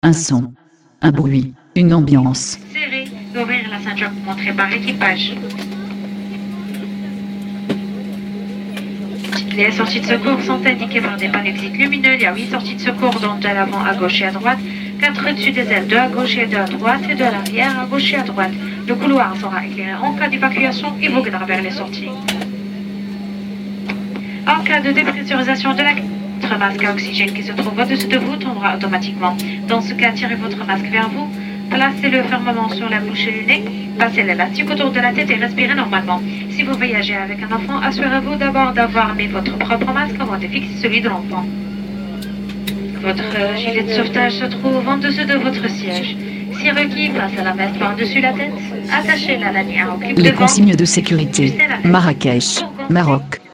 Un son. Un bruit. Une ambiance. Serré, d'ouvrir la ceinture montrée par l'équipage. Les sorties de secours sont indiquées par des panneaux lumineux. Il y a 8 sorties de secours, dont de l'avant à gauche et à droite, 4 au-dessus des ailes, 2 à gauche et 2 à droite, et 2 à l'arrière à gauche et à droite. Le couloir sera éclairé en cas d'évacuation et vous guidera vers les sorties. En cas de dépressurisation de votre masque à oxygène qui se trouve au-dessus de vous tombera automatiquement. Dans ce cas, tirez votre masque vers vous, placez-le fermement sur la bouche et le nez, passez l'élastique autour de la tête et respirez normalement. Si vous voyagez avec un enfant, assurez-vous d'abord d'avoir mis votre propre masque avant de fixer celui de l'enfant. Votre gilet de sauvetage se trouve en dessous de votre siège. Si requis, passe à la veste par-dessus la tête, attachez la lanière au clip Les devant. consignes de sécurité. Marrakech, Maroc.